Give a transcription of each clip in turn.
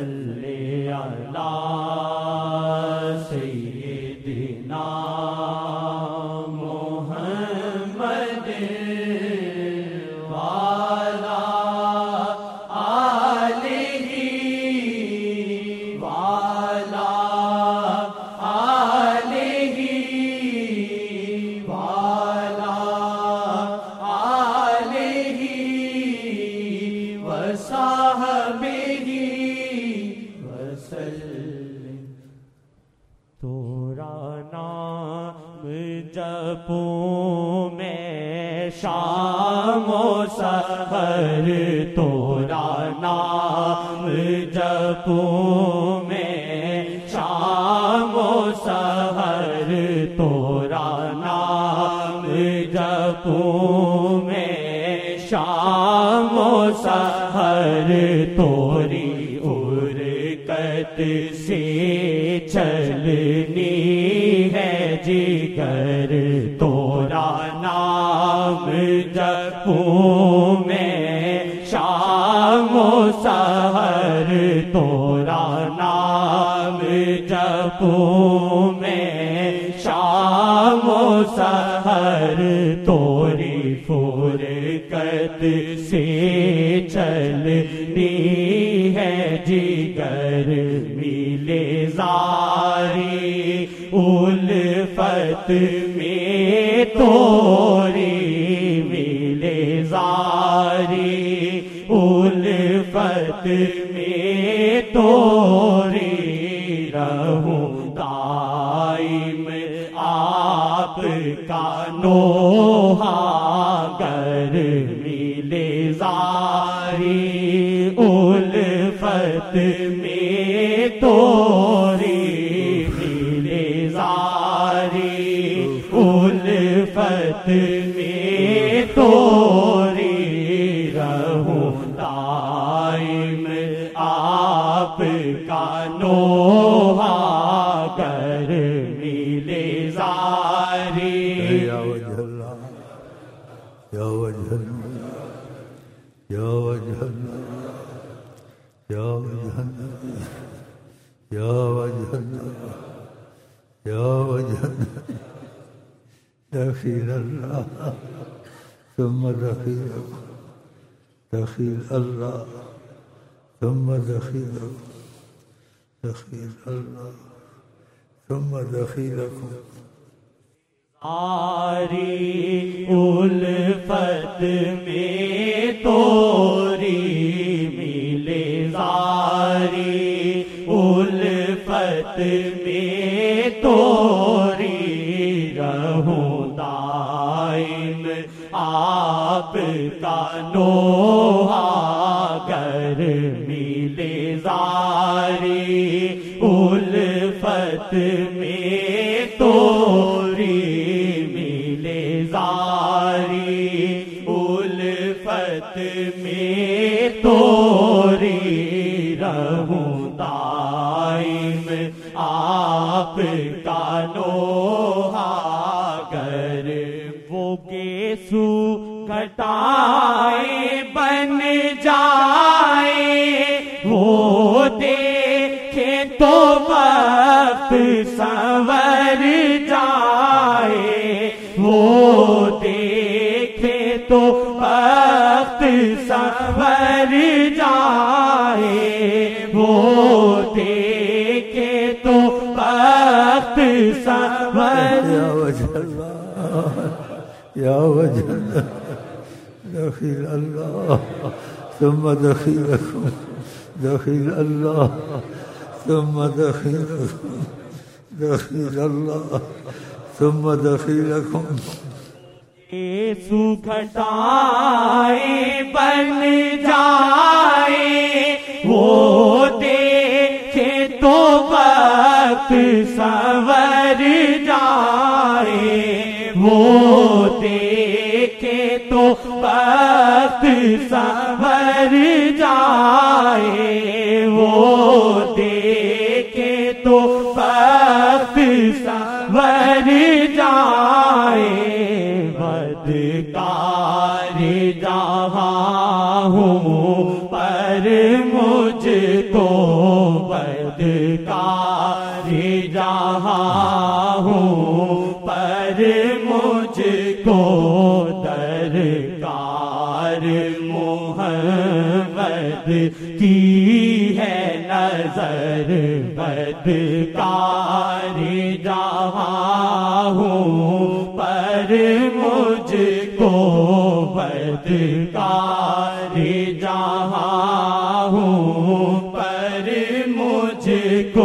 صلی علی سیدنا محمد وعلی آلہ وعلی آلہ وعلی آلہ وصحبہ وسلم۔ تورا نام جپوں میں شام و سحر، تورا نام جپوں میں شام و سحر، تورا نام جپوں میں شام و سحر، توری ارکت سے چلنی ہے جگر، تورا نام جپوں میں شام و سحر، تورا نام جپوں میں شام و سحر، توری فرقت سے چلنی ہے جگر، ملے زاری الفت میں توری، ملے زاری الفت میں توری، رہوں دائم آپ کا نوحہ گر، ملے زاری الفت میں توری، ملے زاری الفت میں توری، رہوں دائم آپ کا نوحہ گر، ملے زاری۔ یا وجہ اللہ، یا وجہ اللہ، یا وجہ اللہ، یا وجہ اللہ، یا وجہ اللہ، یا وجہ اللہ، دخیل اللہ ثم دخیل، دخیل اللہ ثم دخیل، دخیل اللہ ثم دخیلکم۔ آری الفت میں توری، ملے زاری الفت میں توری، رہوں دائم آپ کا نوحہ گر، ملے زاری الفت میں توری، ملے زاری الفت میں توری، رہوں دائم آپ کا نوحہ گر، وہ گیسو گھٹائے بن جائے، وہ دیکھے تو وقت سنور جائے، وہ دیکھے تو وقت سنور جائے، وہ دیکھے تو وقت سنور۔ یا وجہ اللہ، یا وجہ اللہ، دخیل اللہ ثم دخیلکم، دخیل اللہ ثم دخیلکم، دخیل اللہ ثم دخیلکم۔ یسوع گھٹائے بن جائے، وہ دیکھے تو وقت سنور جائے، وہ دیکھے تو وقت سنور جائے، وہ دیکھے تو وقت سنور جائے، بدکار جہاں ہوں پر مجھ کو جہاں ہوں پر مجھ کو درکار محمد کی ہے نظر بدکار جہاں ہوں پر مجھ کو بدکار جہاں ہوں پر مجھ کو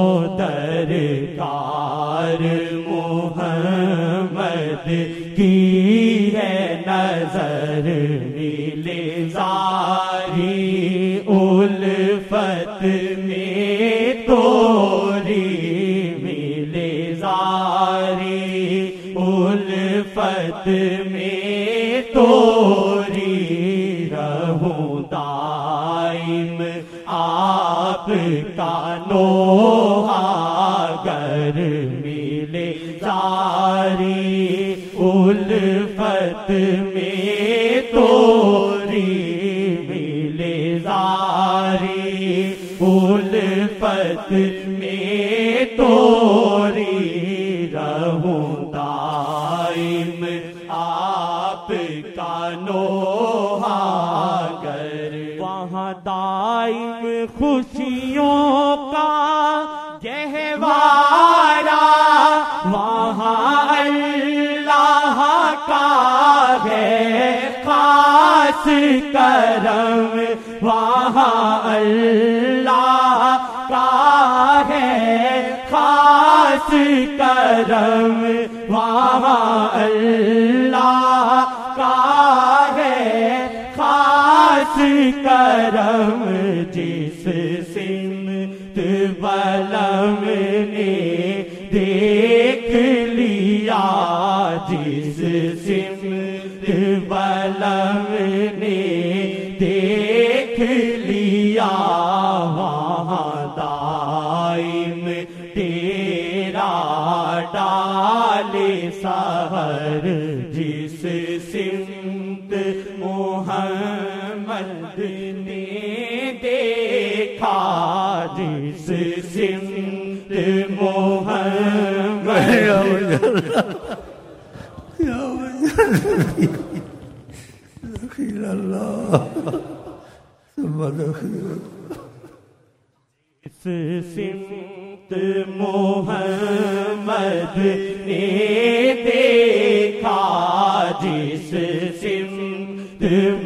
درکار محمد کی ہے نظر نیلے زاری الفت میں توری ملے زاری الفت میں توری رہوں دائم آپ کا نوحہ گر ملے زاری الفت میں توری ملے زاری الفت میں توری رہوں دائم آپ کا نوحہ گر وہاں دائم خوشیوں کا گہوارہ وہاں اللہ کا ہے خاص کرم وہاں اللہ کا ہے خاص کرم وہاں اللہ کا ہے خاص کرم جس سمت بلم نے دیکھ لیا جس سمت بلم نے دیکھ لیا وہاں دائم تیرا ڈال سحر جس سمت محمد نے دیکھا جس سمت محمد دخیل اللہ ثم دخیل جس سمت محمد نے دیکھا جس سمت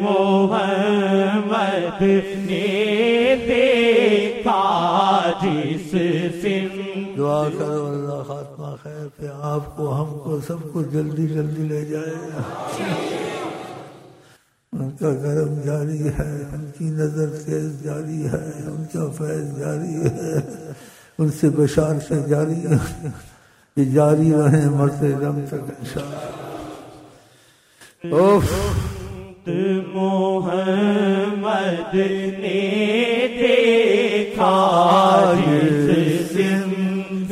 محمد نے دیکھا جس سمت دعا کرو اللہ خاتمہ خیر پہ آپ کو ہم کو سب کو جلدی جلدی لے جائے ان کا کرم جاری ہے ان کی نظر تیز جاری ہے ان کا فیض جاری ہے ان سے بشارتیں جاری ہے یہ جاری رہیں مرتے دم تک انشاءاللہ محمد نے دیکھا جس سمت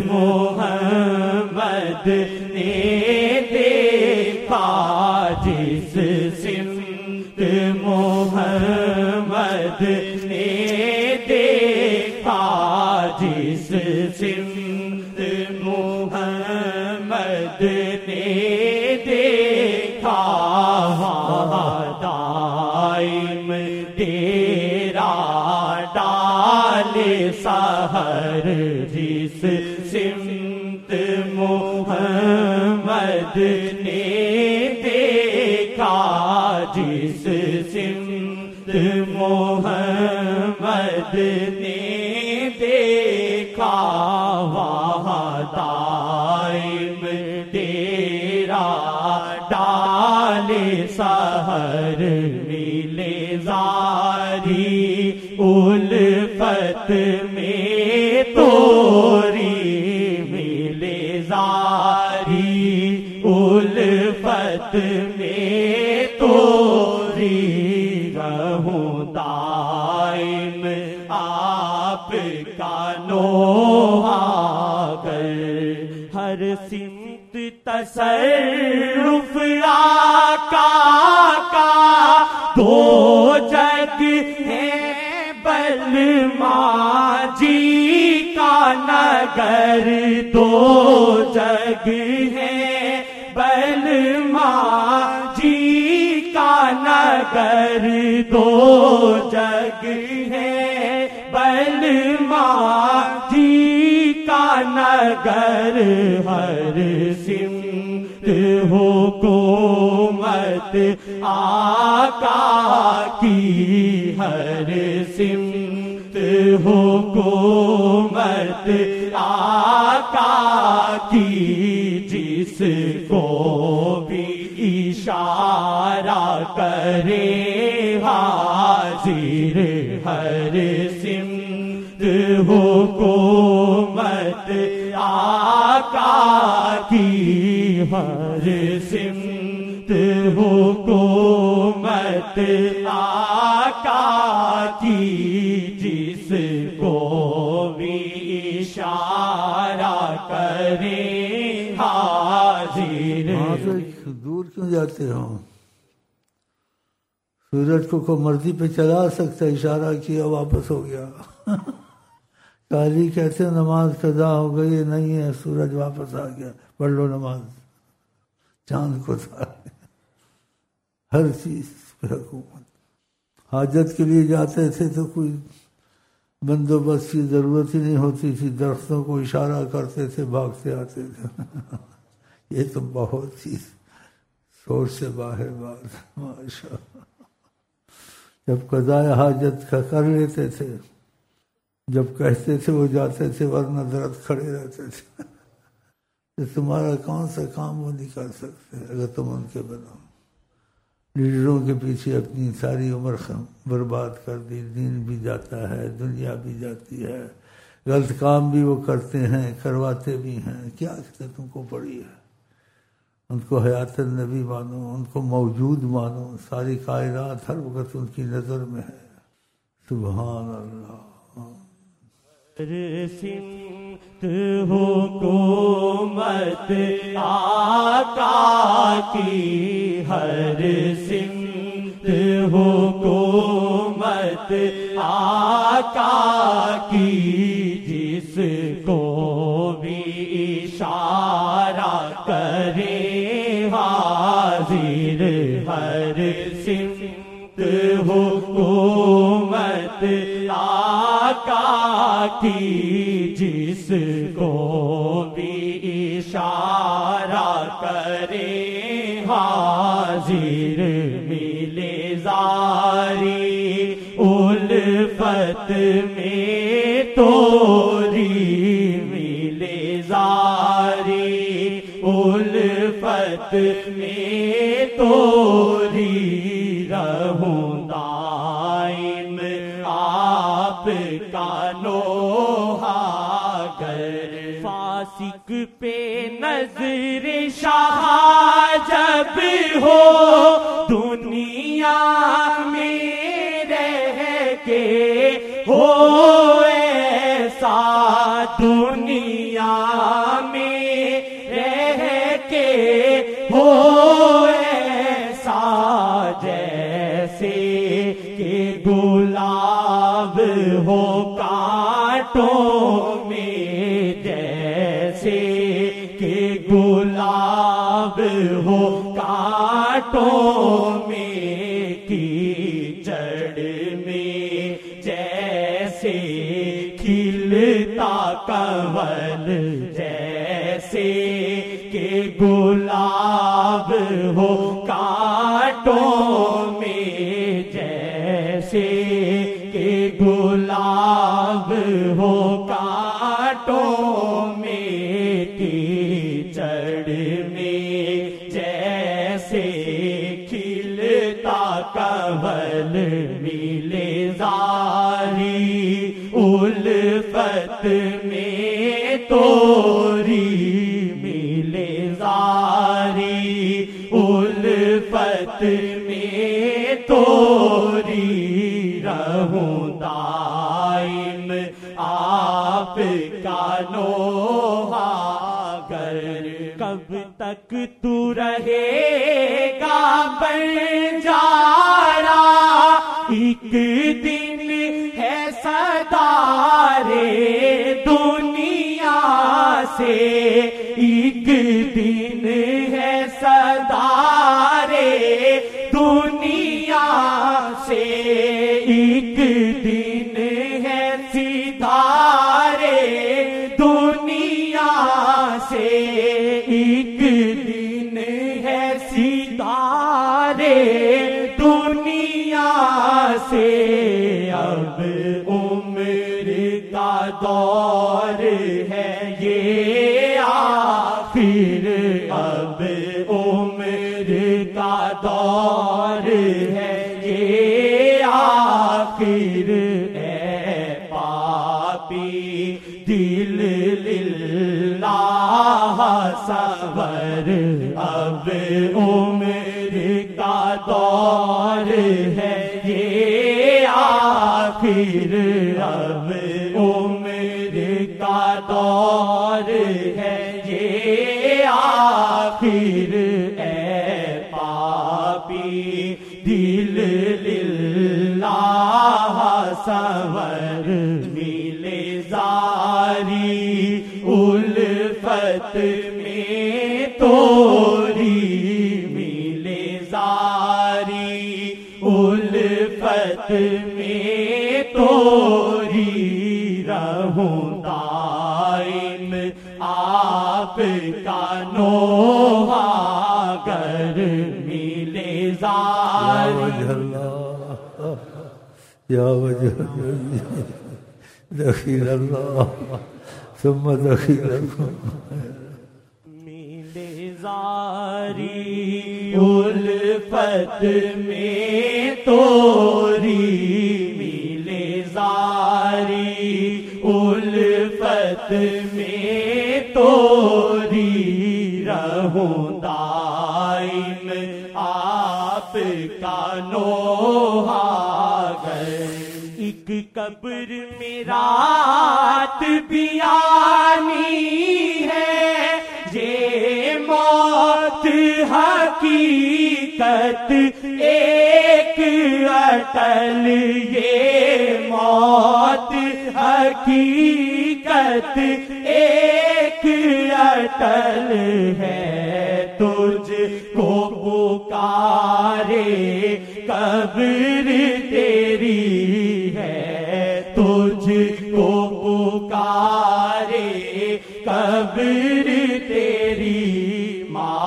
محمد نے دیکھا جس سمت محمد نے دیکھا جس سمت محمد نے دیکھا دائم تیرا ڈال سحر جس سمت محمد نے دیکھا جس سمت محمد نے دیکھا وہاں دائم تیرا ڈال سحر ملے زاری الفت میں توری ملے زاری الفت میں توری رہوں دائم آپ کا نوحہ گر ہر سمت تصرف آقا کا دو جگ ہے بلما جی کا نگر دو جگ ہے، بلما جی کا نگر دو جگ ہے، بلما جی کا نگر ہر سمت حکومت آقا کی، ہر سمت حکومت آقا کی، جس کو بھی اشارہ کرے حاضر، ہر سمت حکومت آقا کی، ہر سمت حکومت آقا کی، جس کو بھی اشارہ کرے حاضر۔ وہاں سے دور کیوں جاتے ہو؟ سورج کو کوئی مرضی پہ چلا سکتا، اشارہ کیا واپس ہو گیا۔ قاری کہتے ہیں نماز قضا ہو گئی، نہیں ہے سورج واپس آ گیا، پڑھ لو نماز، چاند کو تھا، ہر چیز پہ حکومت۔ حاجت کے لیے جاتے تھے تو کوئی بندوبست کی ضرورت ہی نہیں ہوتی تھی، درختوں کو اشارہ کرتے تھے، بھاگتے آتے تھے۔ یہ تو بہت چیز سوچ سے باہر بات، ماشاءاللہ۔ جب قضائے حاجت کا کر لیتے تھے، جب کہتے تھے وہ جاتے تھے، ورنہ درد کھڑے رہتے تھے کہ تمہارا کون سا کام وہ نہیں کر سکتے اگر تم ان کے بنو۔ لیڈروں کے پیچھے اپنی ساری عمر برباد کر دی، دین بھی جاتا ہے، دنیا بھی جاتی ہے، غلط کام بھی وہ کرتے ہیں، کرواتے بھی ہیں، کیا تم کو پڑی ہے؟ ان کو حیات النبی مانو، ان کو موجود مانو، ساری کائنات ہر وقت ان کی نظر میں ہے۔ سبحان اللہ۔ ہر سمت حکومت آقا کی، ہر سمت حکومت آقا کی، جس کو بھی اشارہ کرے حاضر، ہر سمت حکومت آقا کی، جس کو بھی اشارہ کرے حاضر۔ ملے زاری الفت میں توری، ملے زاری الفت میں توری، رہوں دائم آپ کا نوحہ گر۔ فاسق پہ نظر شاہ جب ہو دنیا میں رہ کے، ہو ایسا دنیا میں رہ کے، ہو ایسا جیسے کہ گلاب ہو کانٹوں میں، جیسے کہ گلاب ہو کانٹوں میں، کیچڑ میں جیسے کھلتا کنول، جیسے کہ گلاب ہو کانٹوں میں، جیسے کہ گلاب ہو کانٹوں میں، کیچڑ میں جیسے کھلتا کنول، ملے زاری الفت میں توری، ملے زاری الفت میں توری، رہوں دائم آپ کا نوحہ گر۔ کب تک تو رہے گا بنجارا، ایک دن ہے سردارے دنیا سے ایک دن ہے صدارے دنیا سے ایک دن ہے ستارے دنیا سے ایک دن ہے ستارے دنیا سے اب عمر کا دور ہے یہ آخر اب عمر کا دور ہے یہ آخر اے پاپی دل للہ صبر اب عمر کا دور ہے یہ آخر اب عمر کا دور ہے یہ آخر اے پاپی دل للہ صبر ملے زاری الفت میں توری ملے زاری الفت میں توری رہوں دائم آپ کا نوحہ گر ملے زاری یا وجہ دخیل اللہ ثم دخیل اللہ ملے زاری الفت میں توری ملے زاری الفت میں توری رہوں دائم آپ کا نوحہ گر ایک قبر میں رات بھی آنی ہے یہ موت حقیقت ایک اٹل یہ موت حقیقت ایک اٹل ہے تجھ کو پکارے قبر تیری ہے تجھ کو پکارے قبر تیری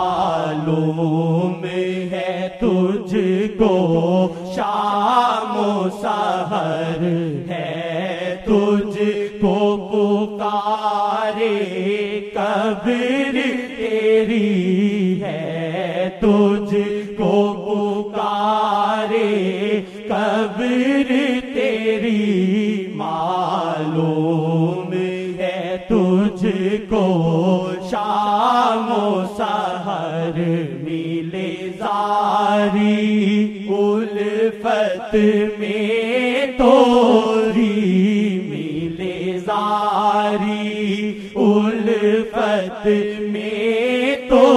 معلوم ہے تجھ کو شام و سحر ہے تجھ کو پکارے قبر تیری ہے تجھ کو پکارے قبر تیری معلوم ہے تجھ کو شام و سحر ملے زاری الفت میں توری ملے زاری الفت میں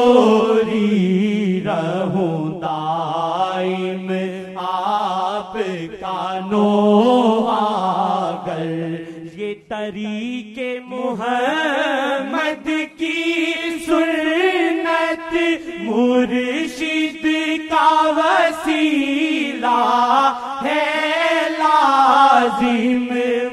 توری رہوں دائم آپ کا نوحہ گر یہ طریق محمد کی سنت مرشد کا وسیلہ ہے لازم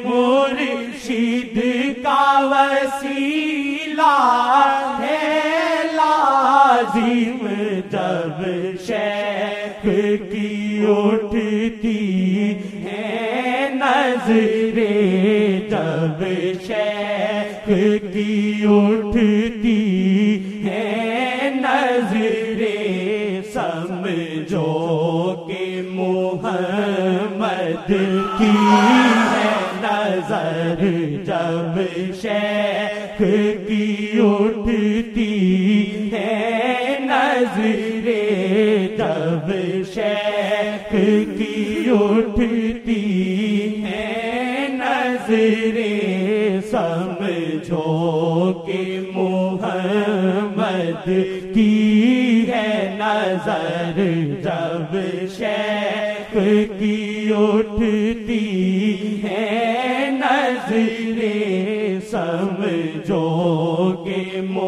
مرشد کا وسیلہ ہے لازم جب شیخ کی اٹھتی ہے نظریں جب شیخ کی اٹھتی ہے نظریں سمجھو کہ محمد کی ہے نظر جب شیخ کی اٹھتی ہے نظریں جب شیخ کی اٹھتی ہے نظریں سمجھو کہ محمد کی ہے نظر جب شیخ کی اٹھتی ہے نظریں سمجھو کہ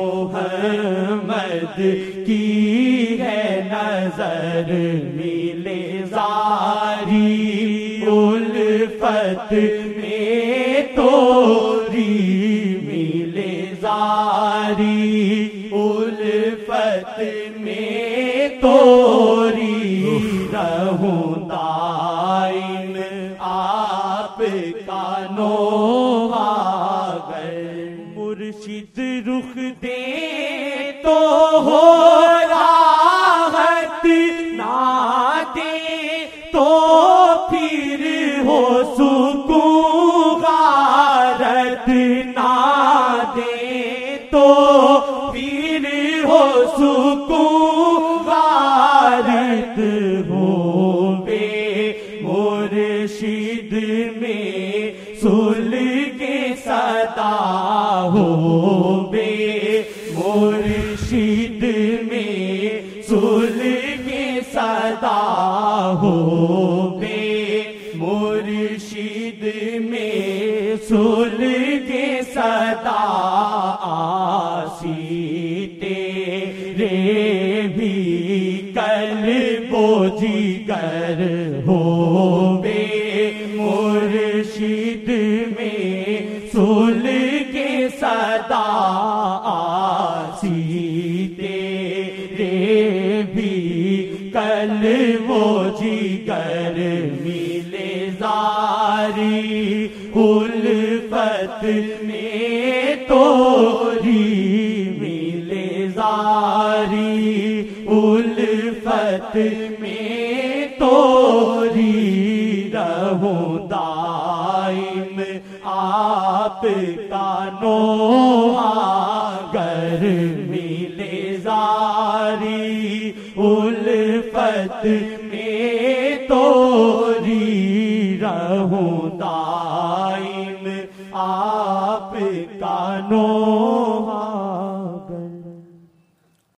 محمد کی ہے نظر ملے زاری الفت میں توری ملے زاری الفت میں توری رہوں دائم آپ کا نوحہ گر مرشد رخ دے تو ہو راحت نہ دے تو پھر ہو سکون غارت نہ دے تو پھر ہو سکون غارت ہو بے مرشد میں سلگ صدا ہو بے مرشد میں سلگ صدا ہو بے مرشد میں سلگ صدا آسی تیرے بھی قلب و جگر ہو بے مرشد میں سلگ صدا آسی تیرے بھی قلب و جگر ملے زاری الفت میں توری ملے زاری الفت میں توری رہوں دائم آپ کا نوحہ گر ملے زاری الفت میں توری رہوں دائم آپ کا نوحہ